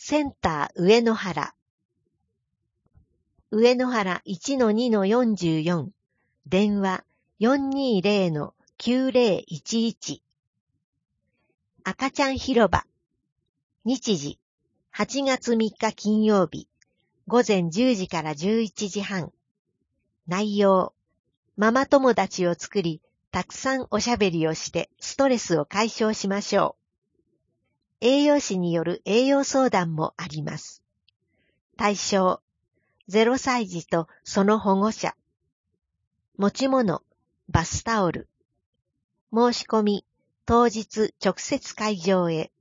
センター上野原。上野原 1-2-44。電話 420-9011。赤ちゃん広場。日時8月3日金曜日。午前10時から11時半。内容、ママ友達を作り、たくさんおしゃべりをしてストレスを解消しましょう。栄養士による栄養相談もあります。対象、0歳児とその保護者。持ち物、バスタオル。申し込み、当日直接会場へ。